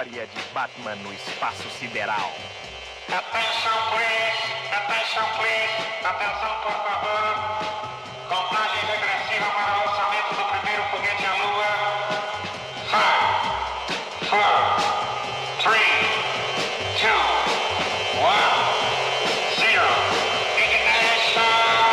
área de Batman no espaço sideral. Atenção, please, atenção, por favor. Contagem regressiva para o lançamento do primeiro foguete à Lua. 5, 4, 3, 2, 1, 0. Ignition!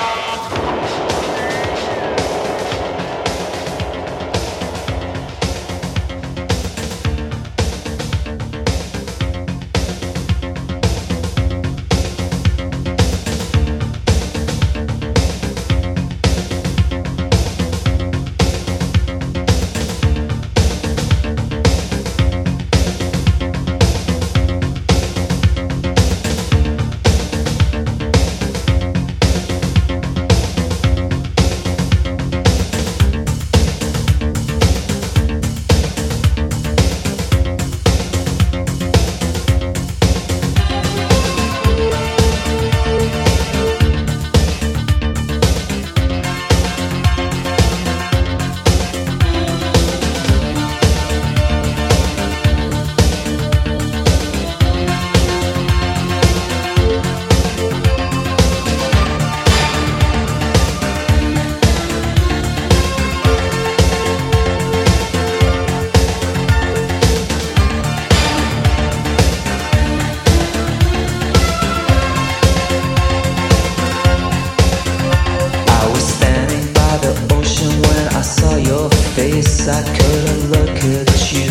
I couldn't look at you.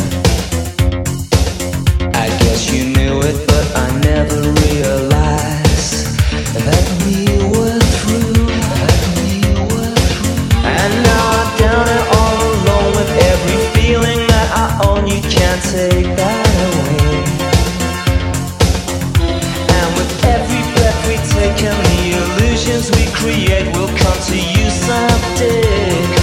I guess you knew it, but I never realized that we were through. And now I'm down and all alone with every feeling that I own. You can't take that away. And with every breath we take and the illusions we create will come to you someday.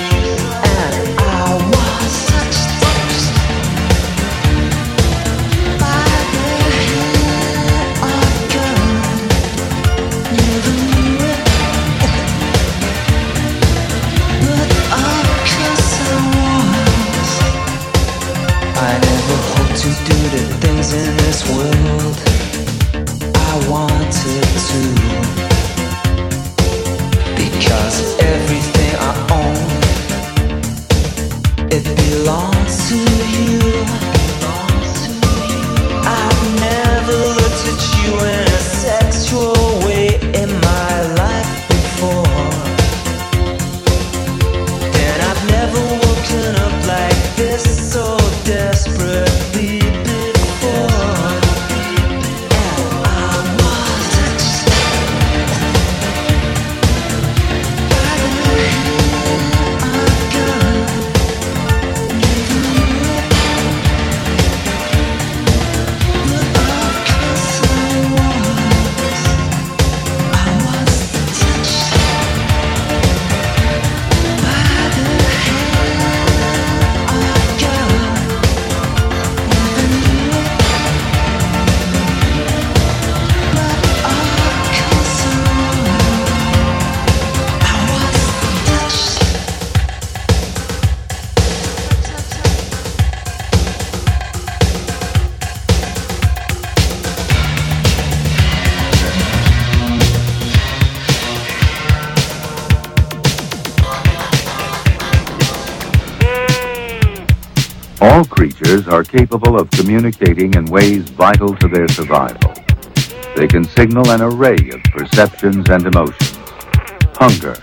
In this world I wanted to, because everything I own, it belongs to you. I've never looked at you in a sexual way in my life before, and I've never woken up like this so desperately. All creatures are capable of communicating in ways vital to their survival. They can signal an array of perceptions and emotions. Hunger,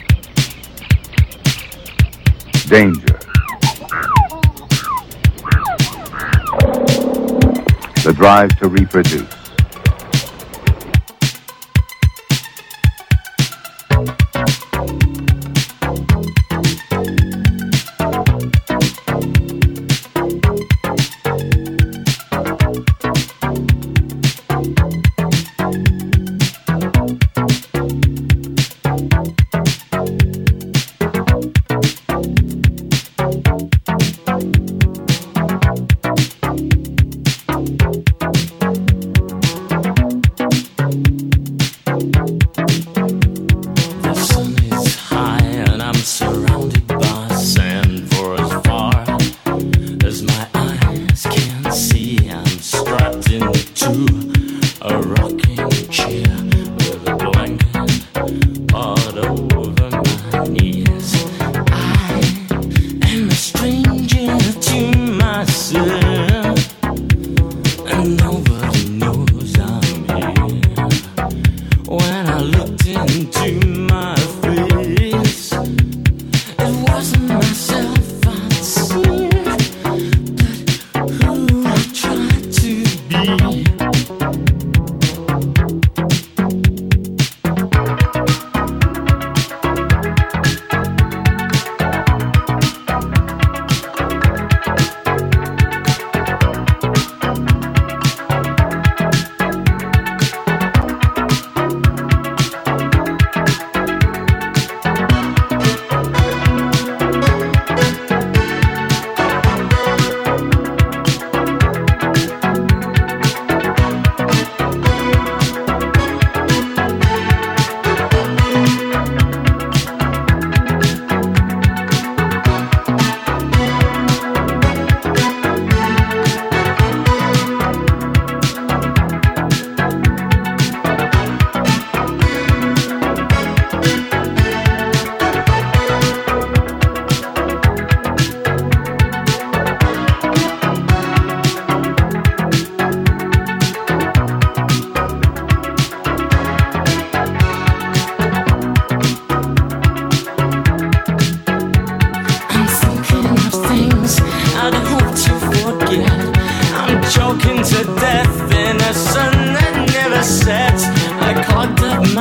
danger, the drive to reproduce.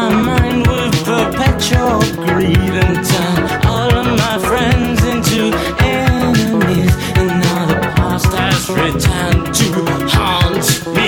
my mind with perpetual greed and turn all of my friends into enemies. And now the past has returned to haunt me.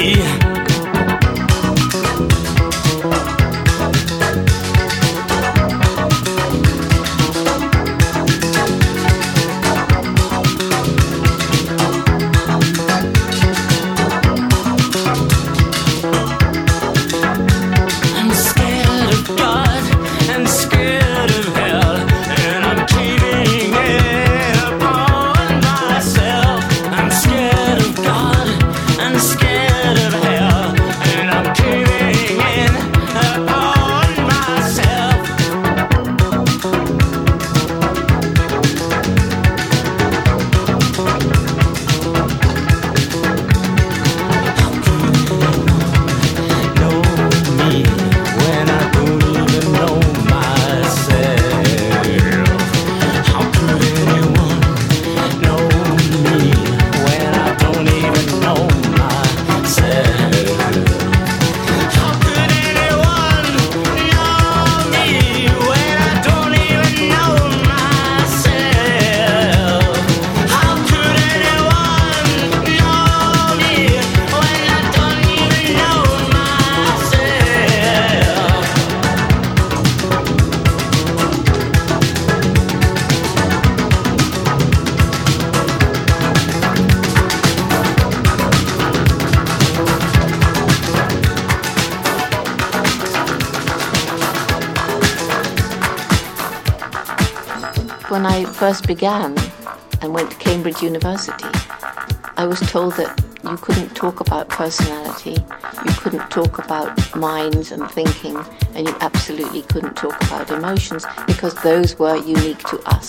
When I first began and went to Cambridge University, I was told that you couldn't talk about personality, you couldn't talk about minds and thinking, and you absolutely couldn't talk about emotions because those were unique to us.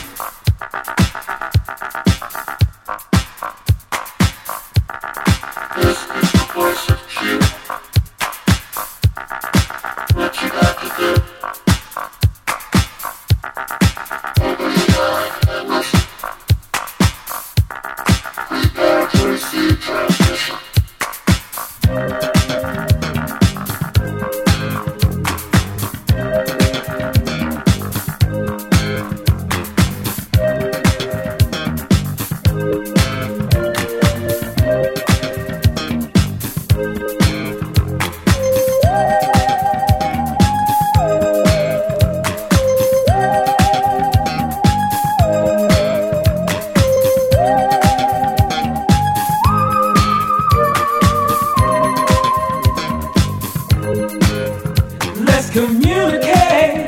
Communicate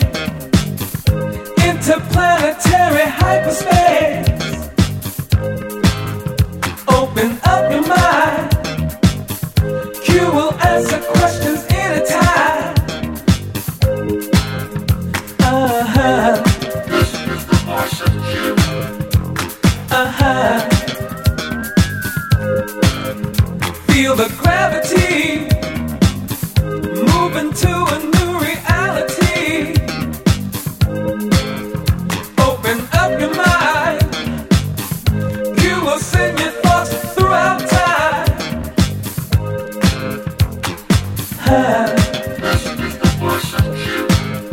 interplanetary hyperspace. Open up your mind. Q will answer questions anytime. This is the voice of Q. Feel the gravity moving to a new reality. Open up your mind. You will send your thoughts throughout time. This is the voice of Q.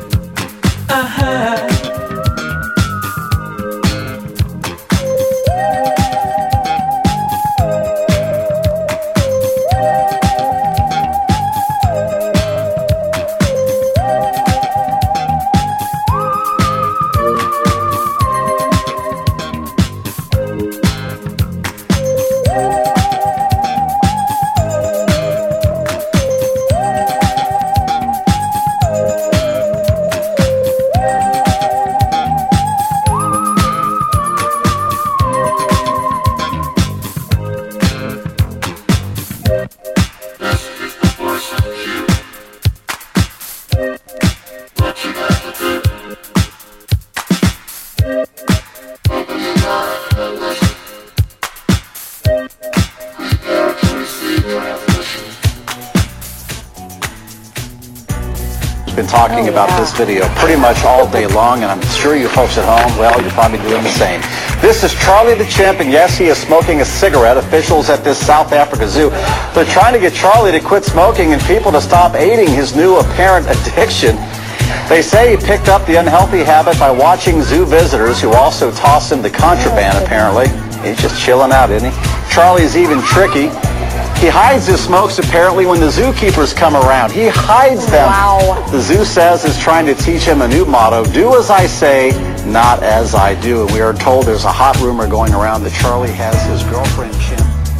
Been talking about this video pretty much all day long, and I'm sure you folks at home, well, you're probably doing the same. This is Charlie the chimp, and yes, he is smoking a cigarette. Officials at this South Africa zoo, they're trying to get Charlie to quit smoking and people to stop aiding his new apparent addiction. They say he picked up the unhealthy habit by watching zoo visitors who also toss him the contraband, apparently. He's just chilling out, isn't he? Charlie's even tricky. He hides his smokes, apparently, when the zookeepers come around. He hides them. Wow. The zoo says is trying to teach him a new motto, do as I say, not as I do. And we are told there's a hot rumor going around that Charlie has his girlfriend, Chimp.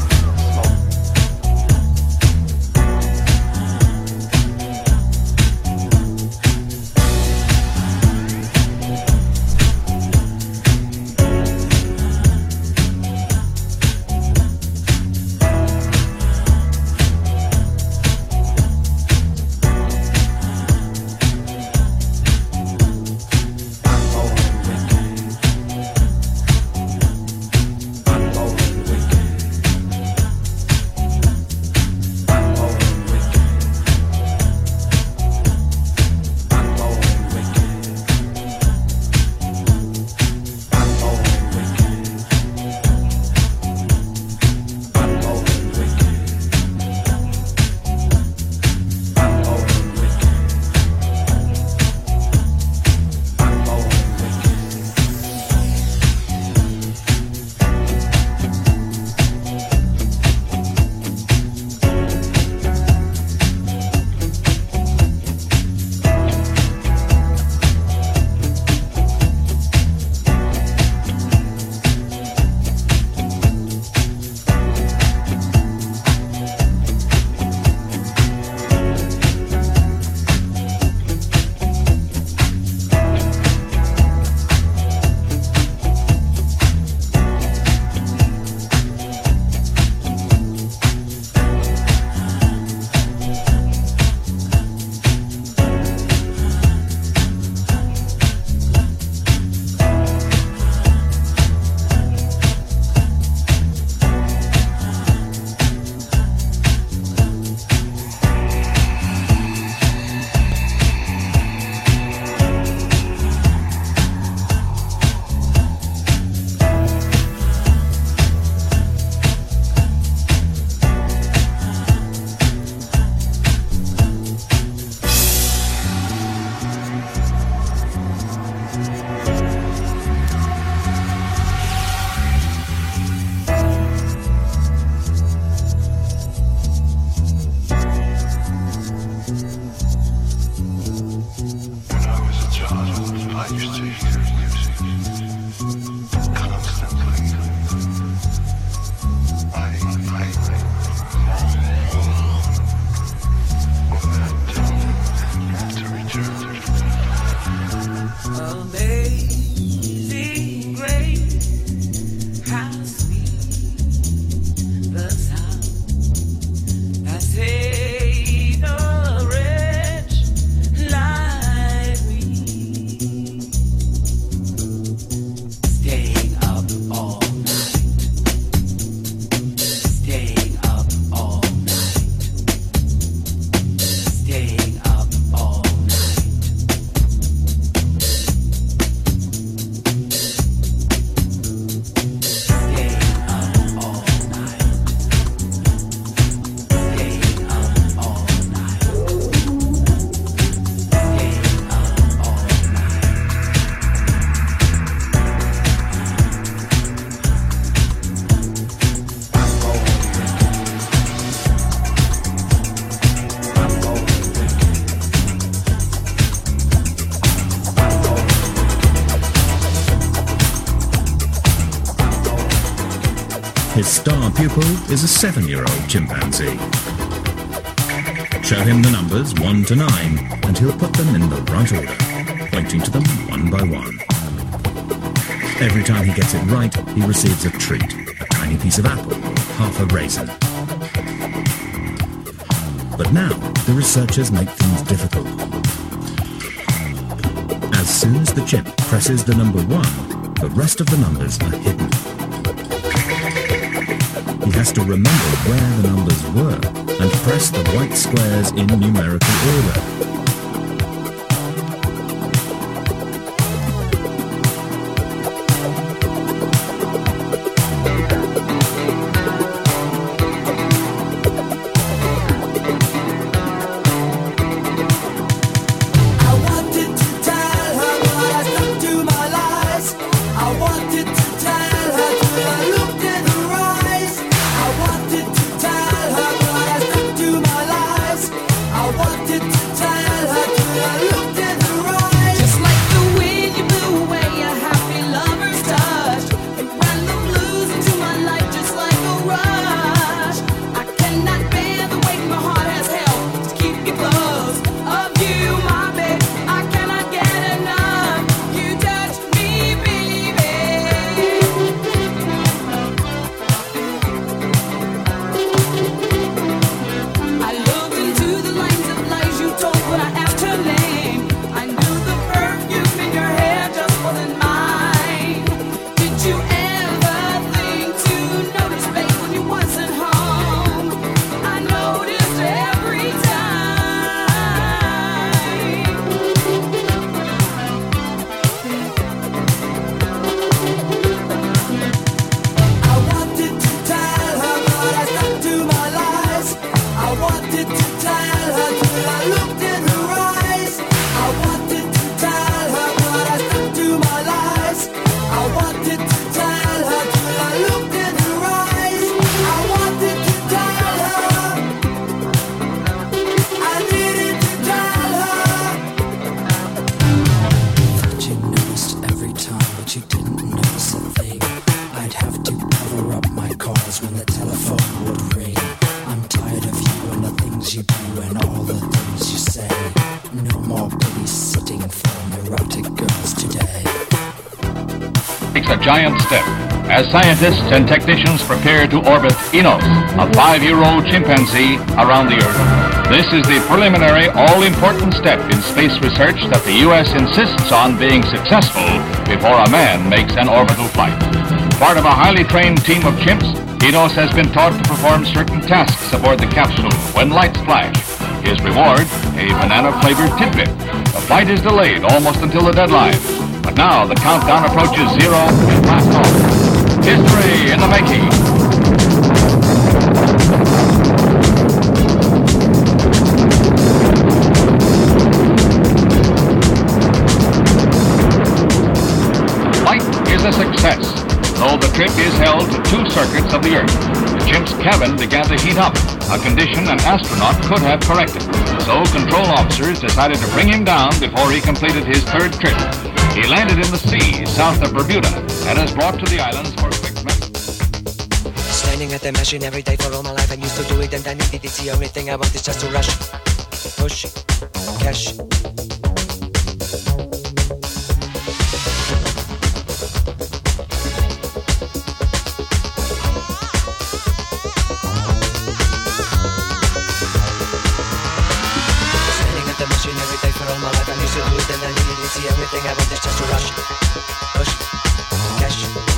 His star pupil is a 7-year-old chimpanzee. Show him the numbers 1 to 9 and he'll put them in the right order, pointing to them one by one. Every time he gets it right, he receives a treat, a tiny piece of apple or half a raisin. But now, the researchers make things difficult. As soon as the chimp presses the number 1, the rest of the numbers are hidden. He has to remember where the numbers were and press the white squares in numerical order. Giant step as scientists and technicians prepare to orbit Enos, a 5-year-old chimpanzee, around the Earth. This is the preliminary, all-important step in space research that the U.S. insists on being successful before a man makes an orbital flight. Part of a highly trained team of chimps, Enos has been taught to perform certain tasks aboard the capsule when lights flash. His reward, a banana-flavored tidbit. The flight is delayed almost until the deadline. But now the countdown approaches 0 and blast off. History in the making. Flight is a success, though the trip is held to 2 circuits of the Earth. The chimp's cabin began to heat up, a condition an astronaut could have corrected. So control officers decided to bring him down before he completed his 3rd trip. He landed in the sea south of Bermuda and is brought to the islands for quick measurements. Standing at the machine every day for all my life. I used to do it and I needed it. The only thing I want is just to rush, push, cash. Everything I want is just to rush, push, cash.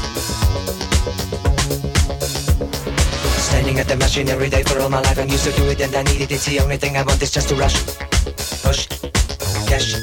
Standing at the machine every day for all my life. I'm used to do it and I needed it. The only thing I want is just to rush, push, cash.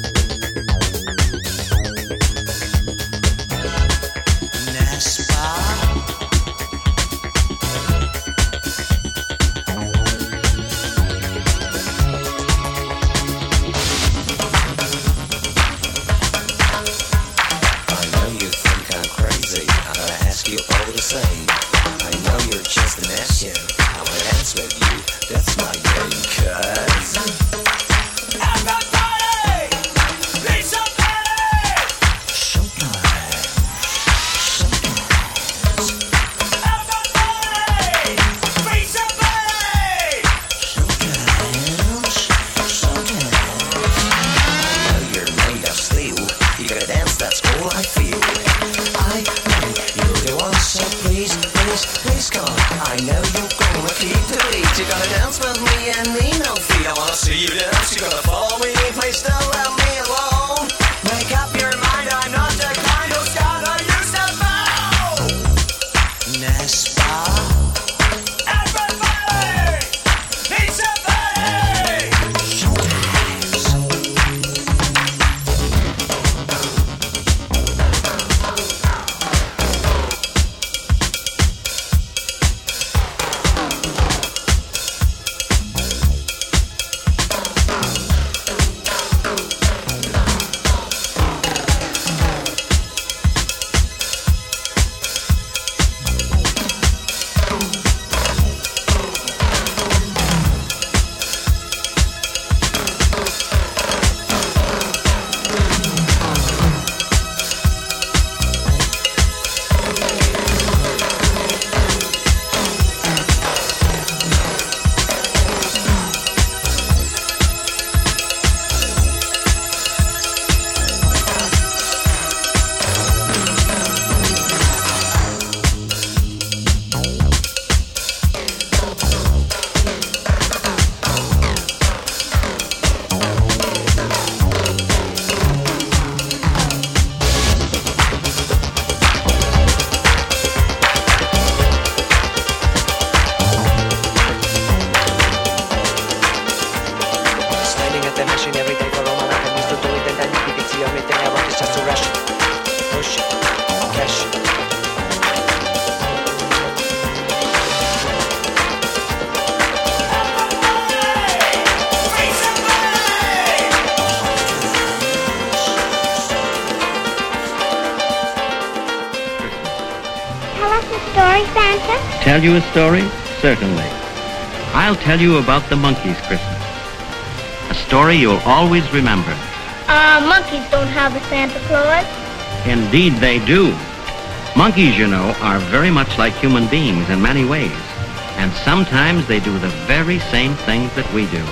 tell you a story? Certainly. I'll tell you about the monkeys' Christmas. A story you'll always remember. Monkeys don't have a Santa Claus. Indeed they do. Monkeys, you know, are very much like human beings in many ways. And sometimes they do the very same things that we do.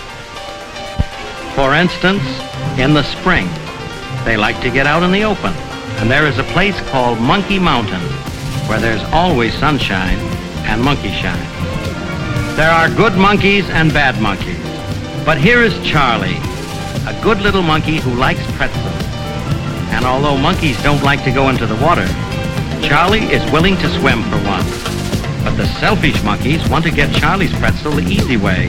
For instance, in the spring, they like to get out in the open. And there is a place called Monkey Mountain, where there's always sunshine and monkey shine. There are good monkeys and bad monkeys. But here is Charlie, a good little monkey who likes pretzels. And although monkeys don't like to go into the water, Charlie is willing to swim for one. But the selfish monkeys want to get Charlie's pretzel the easy way.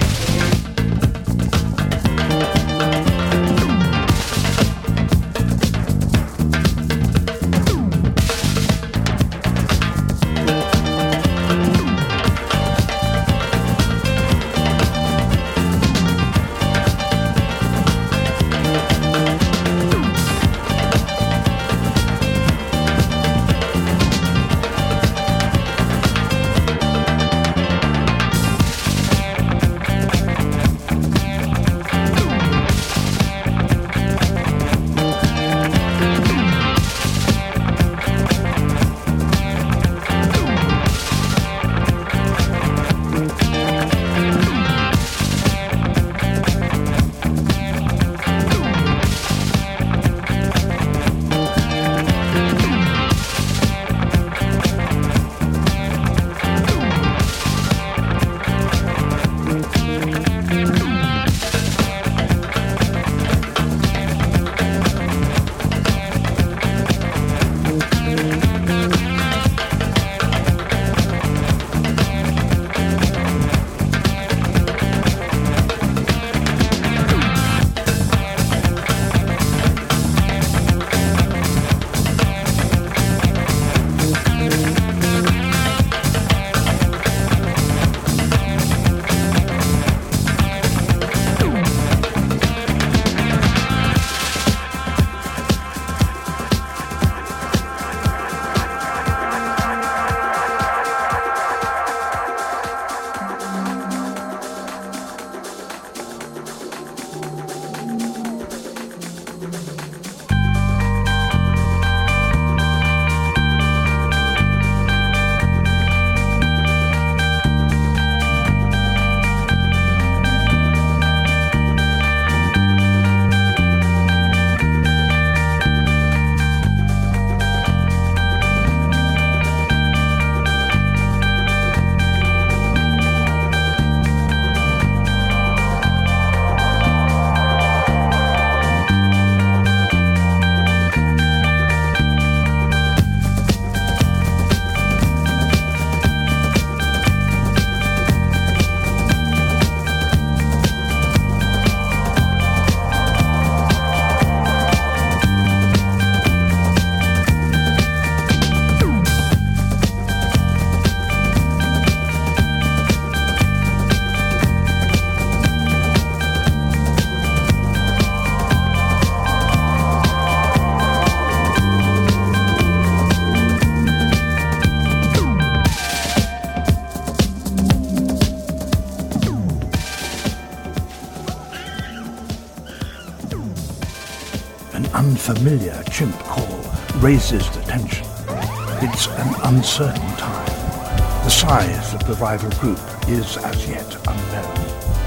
Unfamiliar chimp call raises the tension. It's an uncertain time. The size of the rival group is as yet unknown.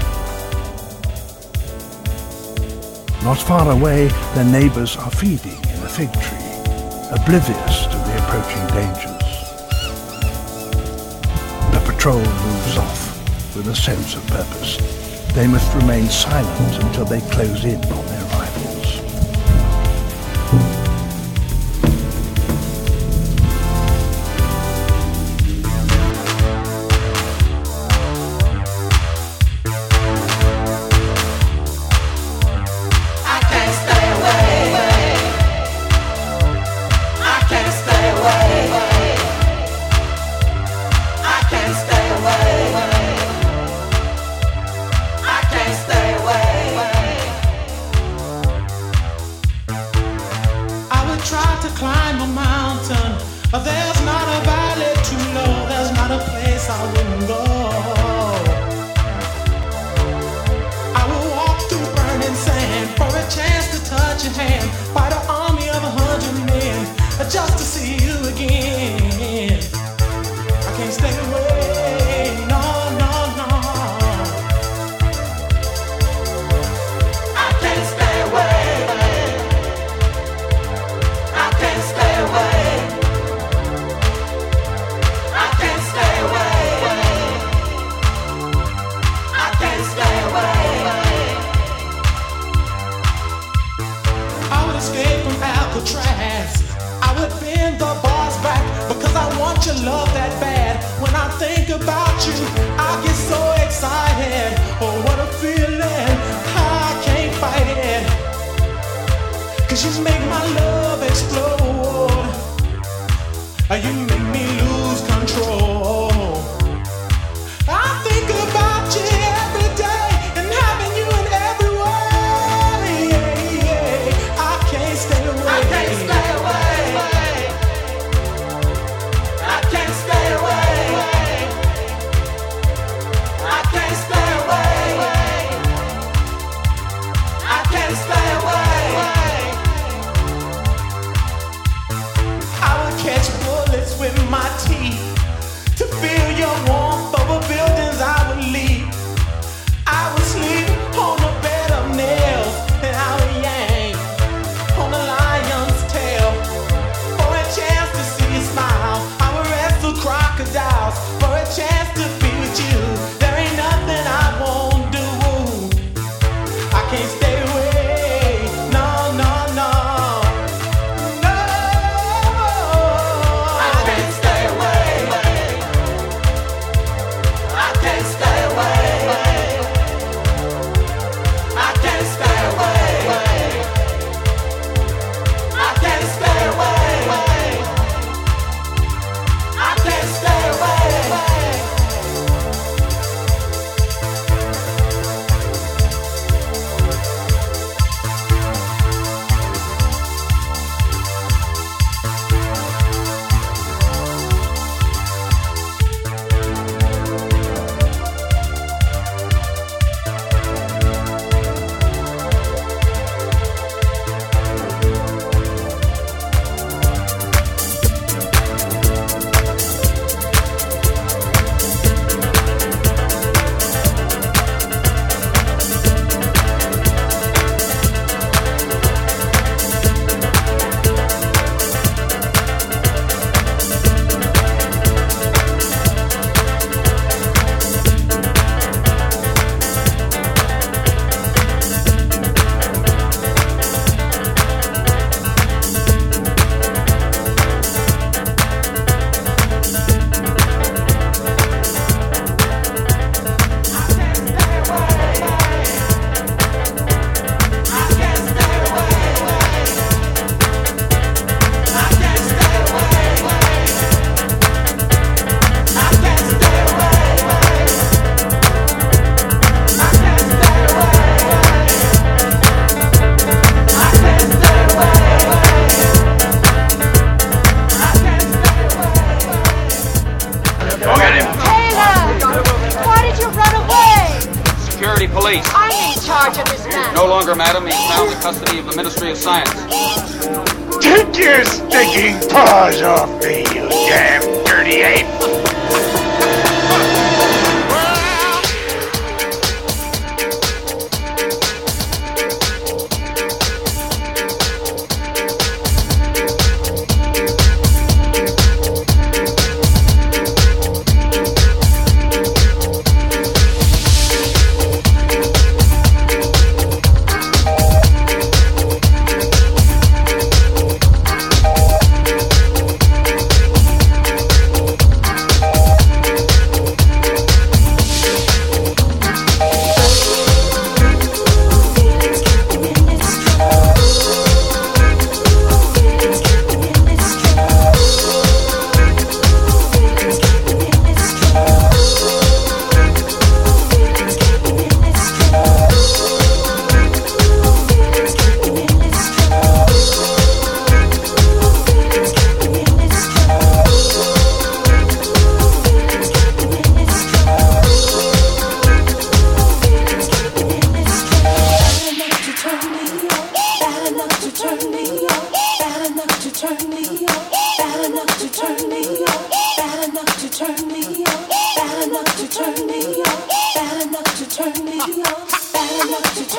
Not far away, their neighbors are feeding in a fig tree, oblivious to the approaching dangers. The patrol moves off with a sense of purpose. They must remain silent until they close in on their rivals. Climb a mountain, there's not a valley too low, there's not a place wouldn't go. I will walk through burning sand for a chance to touch your hand. Fight an army of 100 men just to see you again. I can't stay away, no, no, no. I can't stay away. I can't stay away. I can't stay away. I can't stay away. I would escape from Alcatraz. I would bend the bars back because I want your love that bad. When I think about you, I get so excited. Oh, what a feeling, I can't fight it. 'Cause you make my love explode. You make me lose control. I think about you every day and having you in every way. Yeah, yeah. I can't stay away. I can't stay away. I can't stay away. I can't stay away. I can't stay away. I would catch bullets with my teeth to feel your warmth over buildings I would leave. I would sleep on a bed of nails and I would yank on a lion's tail for a chance to see you smile. I would wrestle crocodiles for a chance to be with you. There ain't nothing I won't do. I can't stay away. No, no, no. No. I can't stay away. I can't stay away. I can't stay away. I can't stay away. I can't stay away. Police. I'm in charge of this man. No longer, madam. He's now in the custody of the Ministry of Science. Take your stinking paws off me, you damn dirty ape!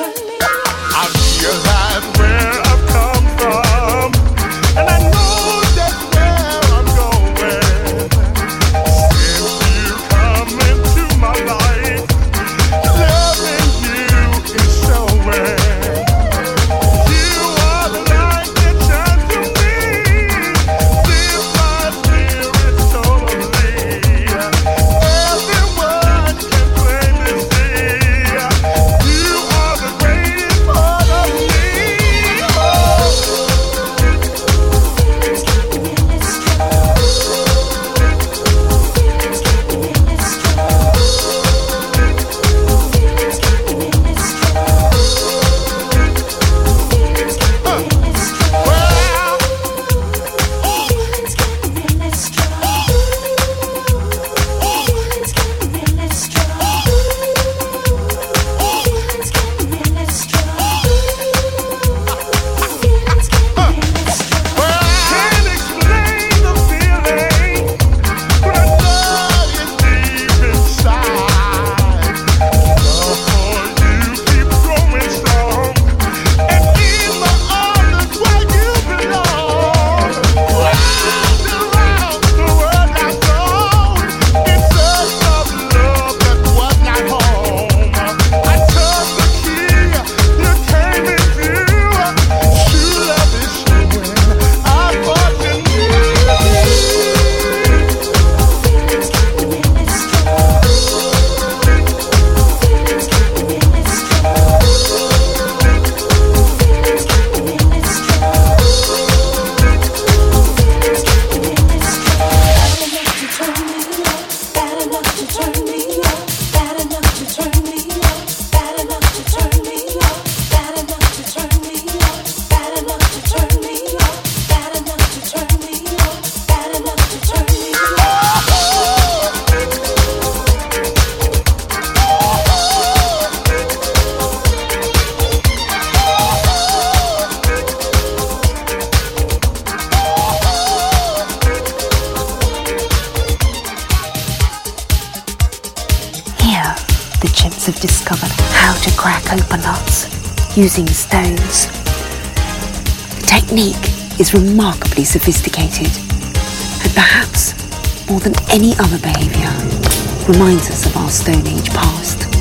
Have discovered how to crack open nuts using stones. The technique is remarkably sophisticated and perhaps more than any other behaviour reminds us of our Stone Age past.